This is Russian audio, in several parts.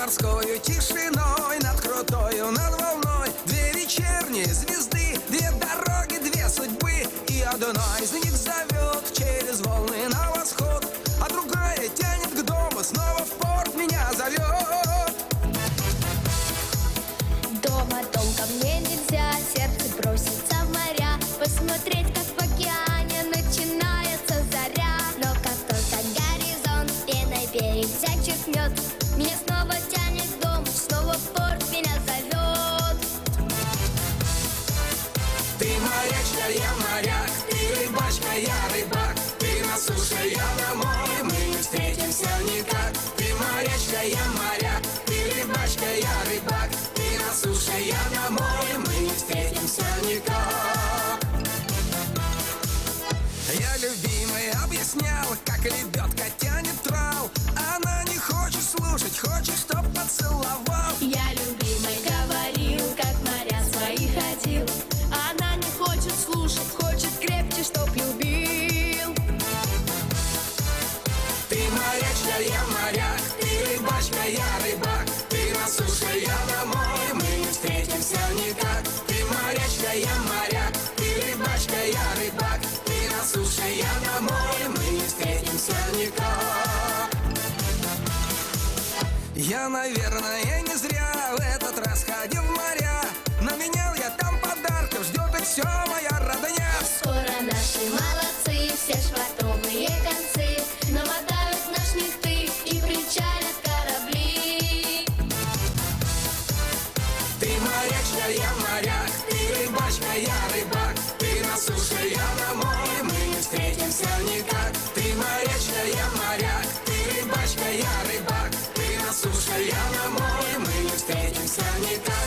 морскою тишиной, над крутою, над волной. Две вечерние звезды, две дороги, две судьбы. И одна из них зовет через волны на восход, а другая тянет к дому, снова в порт меня зовет. Дома, дом, ко мне нельзя, сердце бросится в моря, посмотреть, как в океане начинается заря. Но как только горизонт пеной берег зачеркнет, меня снова тянет к дому, снова в порт меня зовет. Ты морячка, я моряк, ты рыбачка, я рыбак. Ты на суше, я на море, мы не встретимся никак. Ты морячка, я моряк, ты рыбачка, я рыбак. Ты на суше, я на море, мы не встретимся никак. Я любимой объяснял, как лебедка тянет трал. Она не хочет слушать, хочет, чтоб поцеловал. Я любимой говорил, как моря свои ходил. Она не хочет слушать, хочет крепче, чтоб любил. Ты морячка, я моряк, ты рыбачка, я рыбак. Ты на суше, я на море, мы не встретимся никак. Ты морячка, я моряк, ты рыбачка, я рыбак. Ты на суше, я на море, мы не встретимся никак. Я, наверное, не зря в этот раз ходил в моря. Наменял я там подарков, ждет их все моя родня. Скоро наши молодцы, все швартовые концы намотают на шнихты и причалят корабли. Ты морячка, я моряк, ты рыбачка, я рыбак. Ты на суше, я на море, мы не встретимся никак. Ты морячка, я моряк, ты рыбачка, я рыбак. Ты на суше, я на море, мы не встретимся никак.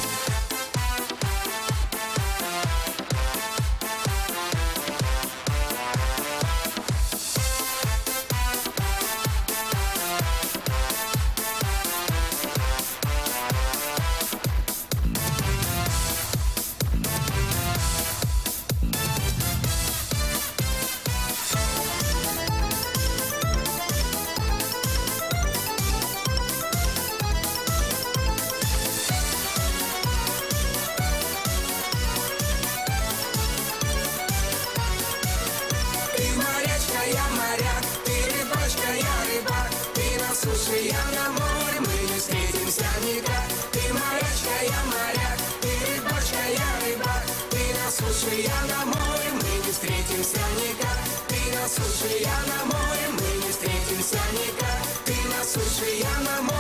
Я на море, мы не встретимся никак. Ты морячка, я моряк, ты рыбачка, я рыбак. Ты на суше, я на море, мы не встретимся никак. Ты на суше, я на море, мы не встретимся никак. Ты на суше, я на море.